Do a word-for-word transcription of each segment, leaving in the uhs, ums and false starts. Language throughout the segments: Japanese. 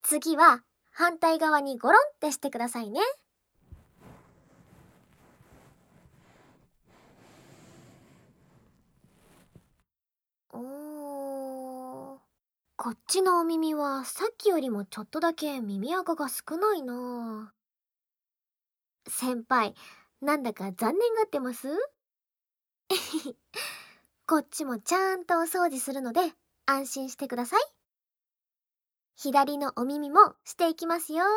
次は反対側にゴロンってしてくださいね。おー、こっちのお耳はさっきよりもちょっとだけ耳垢が少ないな。先輩、なんだか残念がってます？こっちもちゃんとお掃除するので安心してください。左のお耳もしていきますよ。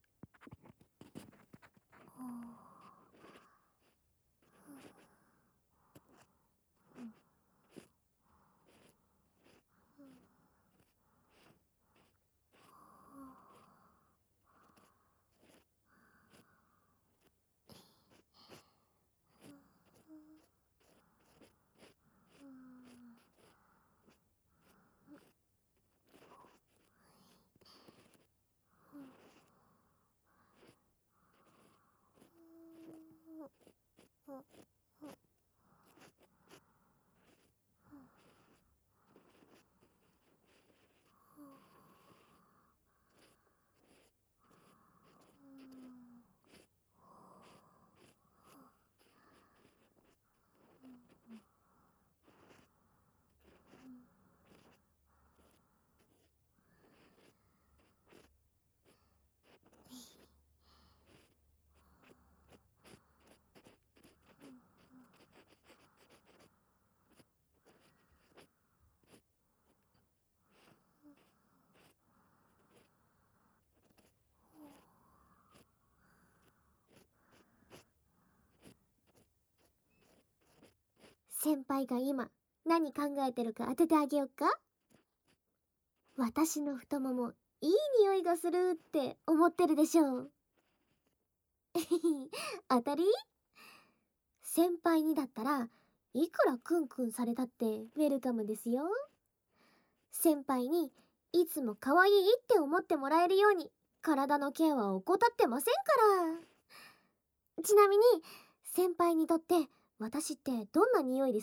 先輩が今何考えてるか当ててあげようか。私の太ももいい匂いがするって思ってるでしょう。当たり？先輩にだったらいくらクンクンされたってウェルカムですよ。先輩にいつも可愛いって思ってもらえるように体のケアは怠ってませんから。ちなみに先輩にとって私ってどんな匂いです？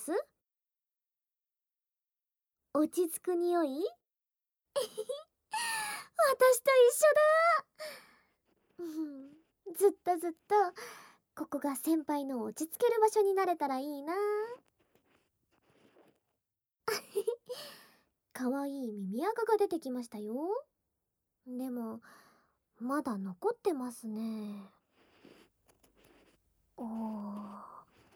落ち着く匂い？私と一緒だ。うん、ずっとずっとここが先輩の落ち着ける場所になれたらいいな。かわいい耳垢が出てきましたよ。でもまだ残ってますね。おー、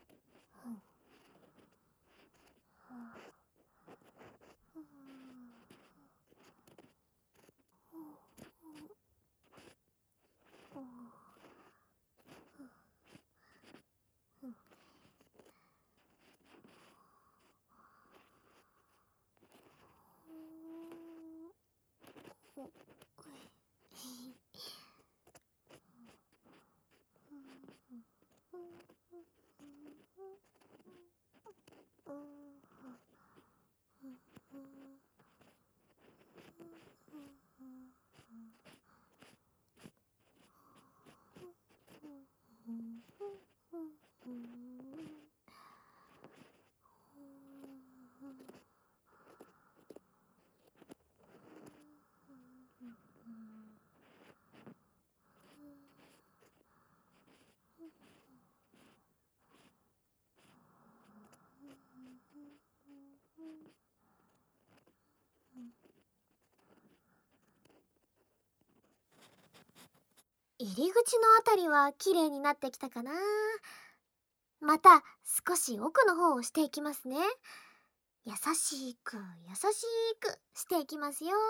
入り口のあたりは綺麗になってきたかな。また少し奥の方をしていきますね。優しく優しくしていきますよ。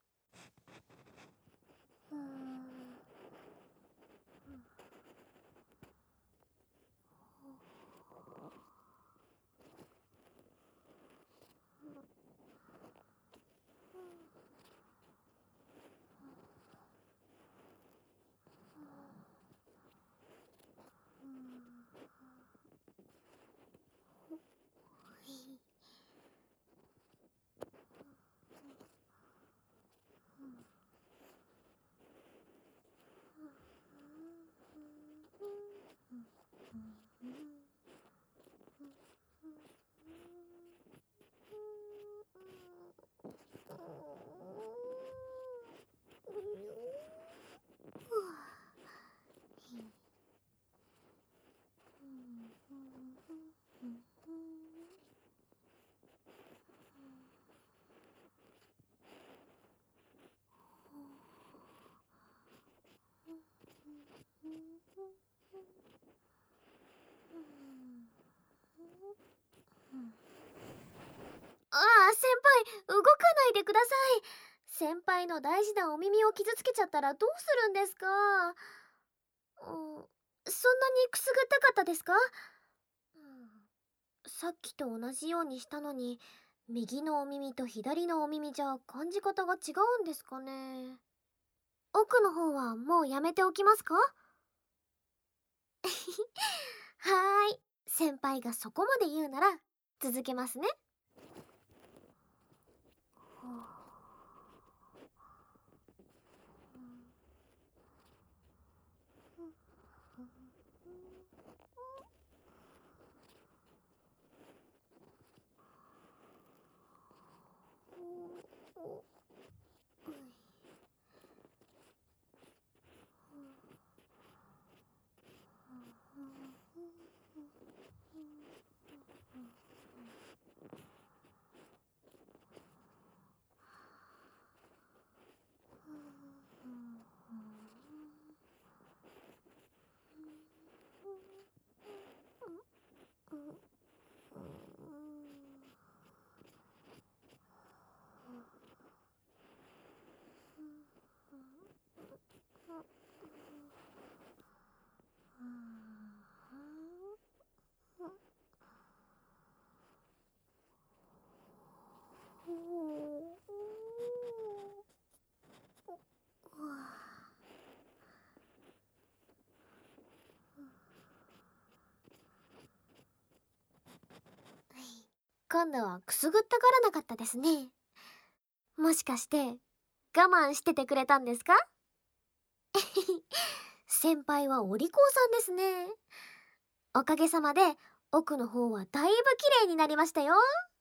うーん、 ああ、先輩、動かないでください。先輩の大事なお耳を傷つけちゃったらどうするんですか？うん、そんなにくすぐったかったですか？うん、さっきと同じようにしたのに、右のお耳と左のお耳じゃ感じ方が違うんですかね。奥の方はもうやめておきますか？はーい。先輩がそこまで言うなら続けますね。今度はくすぐったがらなかったですね。もしかして我慢しててくれたんですか？先輩はお利口さんですね。おかげさまで奥の方はだいぶ綺麗になりましたよ。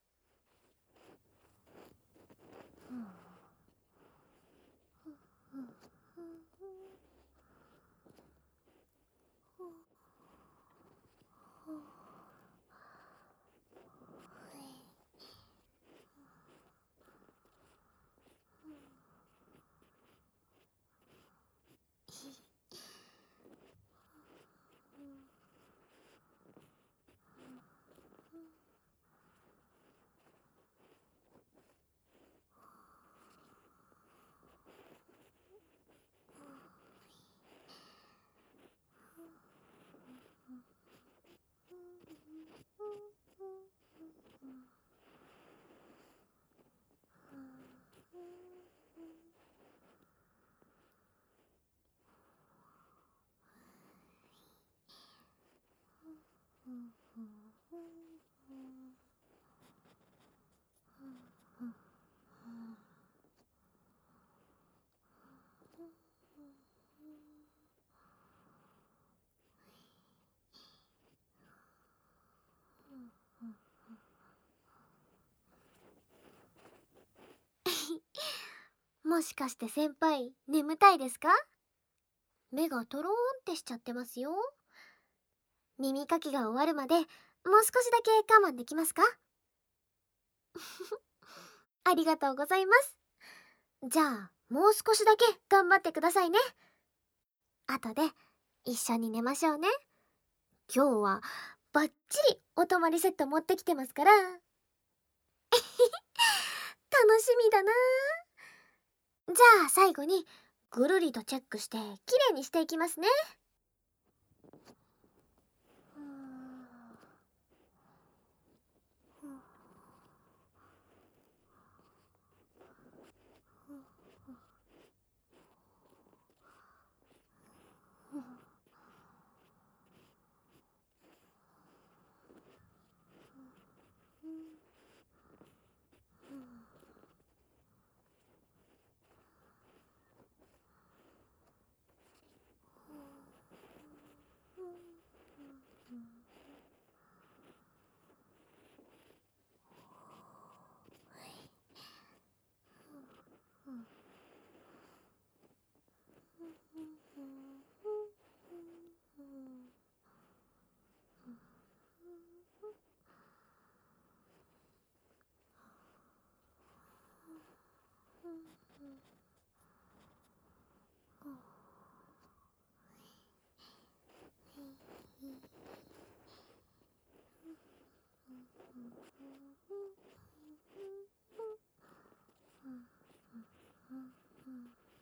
もしかして先輩眠たいですか？目がトローンってしちゃってますよ。耳かきが終わるまでもう少しだけ我慢できますか？ありがとうございます。じゃあもう少しだけ頑張ってくださいね。後で一緒に寝ましょうね。今日はバッチリお泊まりセット持ってきてますから。楽しみだな。じゃあ最後にぐるりとチェックしてきれいにしていきますね。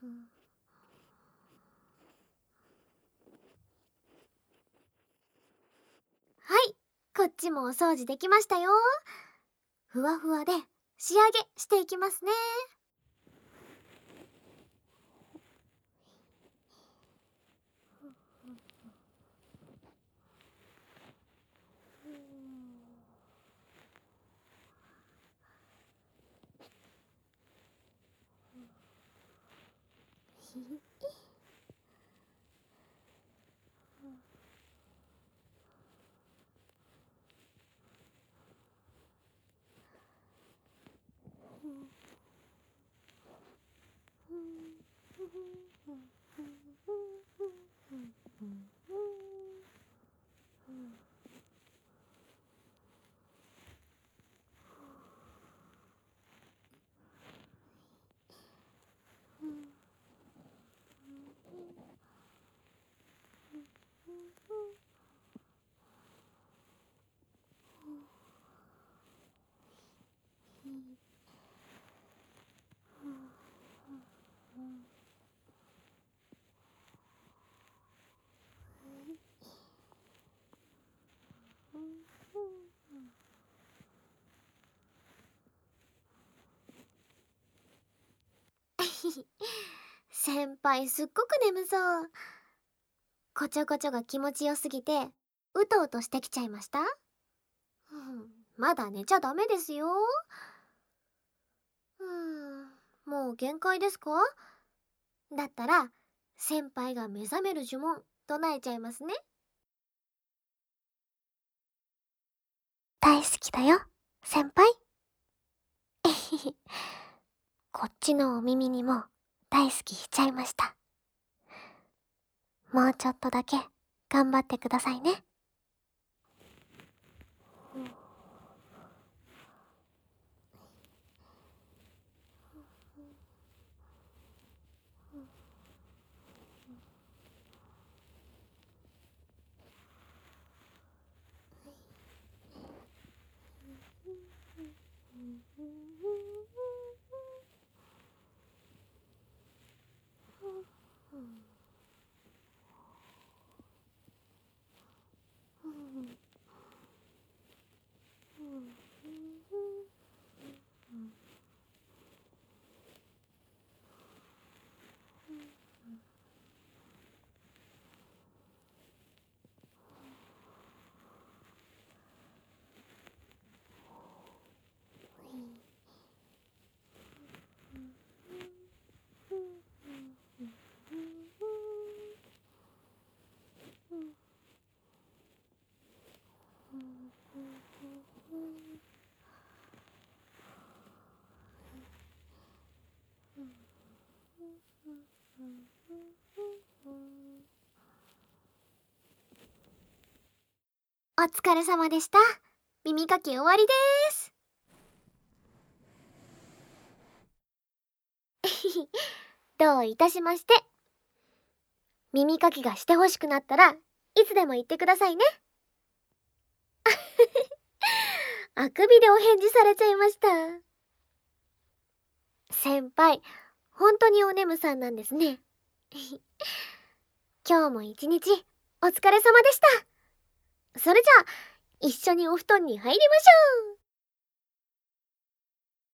はい、こっちもお掃除できましたよ。ふわふわで仕上げしていきますね。先輩すっごく眠そう。こちょこちょが気持ちよすぎてうとうとしてきちゃいました？うん、まだ寝ちゃダメですよ。うーん、もう限界ですか？だったら先輩が目覚める呪文唱えちゃいますね。大好きだよ先輩。こっちのお耳にも大好きしちゃいました。もうちょっとだけ頑張ってくださいね。お疲れ様でした。耳かき終わりです。どういたしまして。耳かきがしてほしくなったらいつでも言ってくださいね。あくびでお返事されちゃいました。先輩、本当にお眠さんなんですね。今日も一日お疲れ様でした。それじゃあ一緒にお布団に入りましょう。